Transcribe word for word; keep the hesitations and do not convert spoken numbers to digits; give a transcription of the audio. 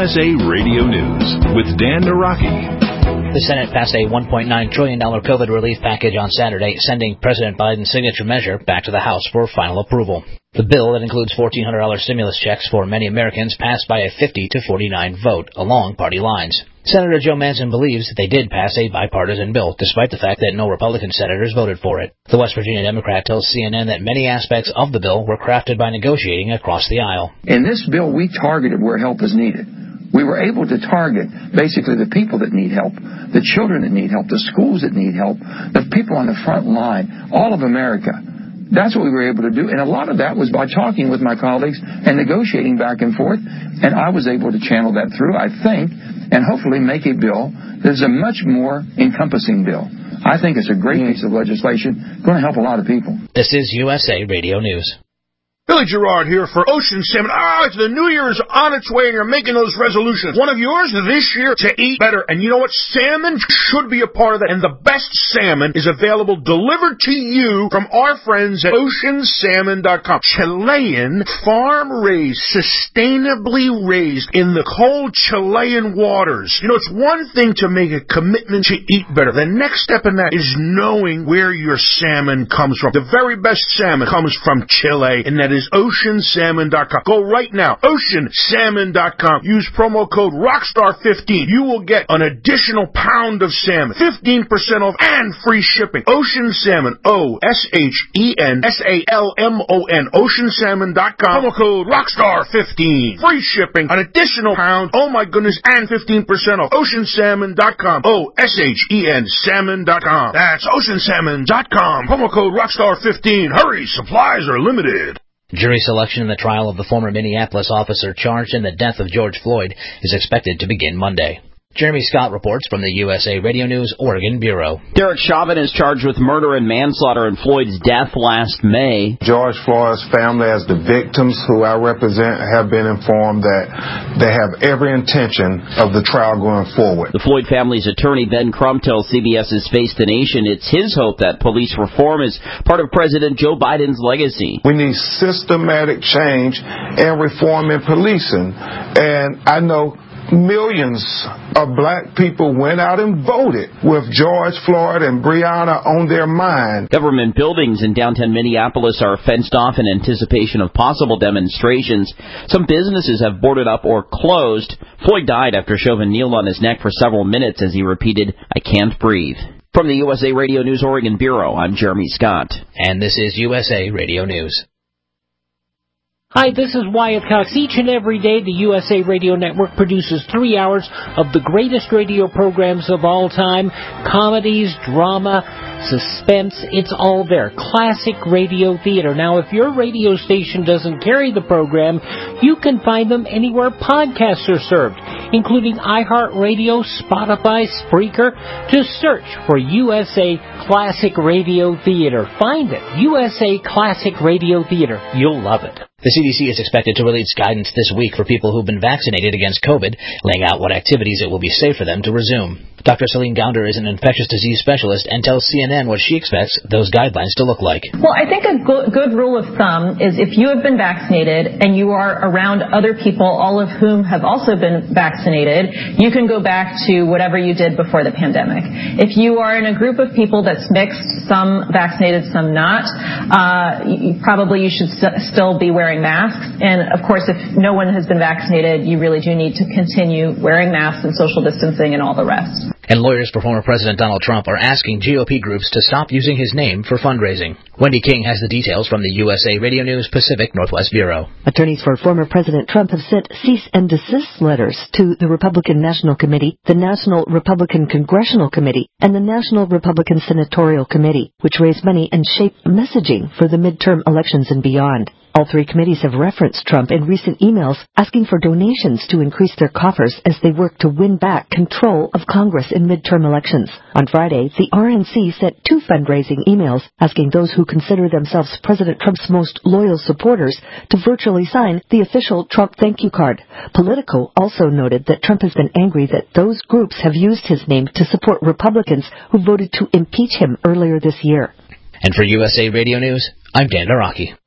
S A Radio News with Dan Naraki. The Senate passed a one point nine trillion dollars COVID relief package on Saturday, sending President Biden's signature measure back to the House for final approval. The bill, that includes fourteen hundred dollars stimulus checks for many Americans, passed by a fifty to forty-nine vote along party lines. Senator Joe Manchin believes that they did pass a bipartisan bill, despite the fact that no Republican senators voted for it. The West Virginia Democrat tells C N N that many aspects of the bill were crafted by negotiating across the aisle. In this bill, we targeted where help is needed. We were able to target basically the people that need help, the children that need help, the schools that need help, the people on the front line, all of America. That's what we were able to do, and a lot of that was by talking with my colleagues and negotiating back and forth, and I was able to channel that through, I think, and hopefully make a bill that is a much more encompassing bill. I think it's a great piece of legislation, going to help a lot of people. This is U S A Radio News. Billy Gerard here for Ocean Salmon. Ah, it's the New Year's on its way, and you're making those resolutions. One of yours this year to eat better. And you know what? Salmon should be a part of that. And the best salmon is available delivered to you from our friends at ocean salmon dot com. Chilean, farm-raised, sustainably raised in the cold Chilean waters. You know, it's one thing to make a commitment to eat better. The next step in that is knowing where your salmon comes from. The very best salmon comes from Chile, and that is ocean salmon dot com. Go right now, ocean salmon dot com. Use promo code rockstar fifteen. You will get an additional pound of salmon, fifteen percent off, and free shipping. Ocean Salmon, O S H E N S A L M O N, ocean salmon dot com. Promo code rockstar fifteen. Free shipping, an additional pound, oh my goodness, and fifteen percent off. ocean salmon dot com. O S H E N salmon dot com. That's ocean salmon dot com. Promo code rockstar fifteen. Hurry, supplies are limited. Jury selection in the trial of the former Minneapolis officer charged in the death of George Floyd is expected to begin Monday. Jeremy Scott reports from the U S A Radio News Oregon Bureau. Derek Chauvin is charged with murder and manslaughter in Floyd's death last May. George Floyd's family, as the victims who I represent, have been informed that they have every intention of the trial going forward. The Floyd family's attorney, Ben Crump, tells CBS's Face the Nation it's his hope that police reform is part of President Joe Biden's legacy. We need systematic change and reform in policing. And I know millions of black people went out and voted with George Floyd and Breonna on their mind. Government buildings in downtown Minneapolis are fenced off in anticipation of possible demonstrations. Some businesses have boarded up or closed. Floyd died after Chauvin kneeled on his neck for several minutes as he repeated, "I can't breathe." From the U S A Radio News Oregon Bureau, I'm Jeremy Scott. And this is U S A Radio News. Hi, this is Wyatt Cox. Each and every day, the U S A Radio Network produces three hours of the greatest radio programs of all time. Comedies, drama, suspense, it's all there. Classic radio theater. Now, if your radio station doesn't carry the program, you can find them anywhere podcasts are served, including iHeartRadio, Spotify, Spreaker. Just search for U S A Classic Radio Theater. Find it. U S A Classic Radio Theater. You'll love it. The C D C is expected to release guidance this week for people who've been vaccinated against COVID, laying out what activities it will be safe for them to resume. Doctor Celine Gounder is an infectious disease specialist and tells C N N what she expects those guidelines to look like. Well, I think a go- good rule of thumb is if you have been vaccinated and you are around other people, all of whom have also been vaccinated, you can go back to whatever you did before the pandemic. If you are in a group of people that's mixed, some vaccinated, some not, uh, you, probably you should st- still be wearing masks. And, of course, if no one has been vaccinated, you really do need to continue wearing masks and social distancing and all the rest. And lawyers for former President Donald Trump are asking G O P groups to stop using his name for fundraising. Wendy King has the details from the U S A Radio News Pacific Northwest Bureau. Attorneys for former President Trump have sent cease and desist letters to the Republican National Committee, the National Republican Congressional Committee, and the National Republican Senatorial Committee, which raise money and shape messaging for the midterm elections and beyond. All three committees have referenced Trump in recent emails asking for donations to increase their coffers as they work to win back control of Congress in midterm elections. On Friday, the R N C sent two fundraising emails asking those who consider themselves President Trump's most loyal supporters to virtually sign the official Trump thank you card. Politico also noted that Trump has been angry that those groups have used his name to support Republicans who voted to impeach him earlier this year. And for U S A Radio News, I'm Dan Naraki.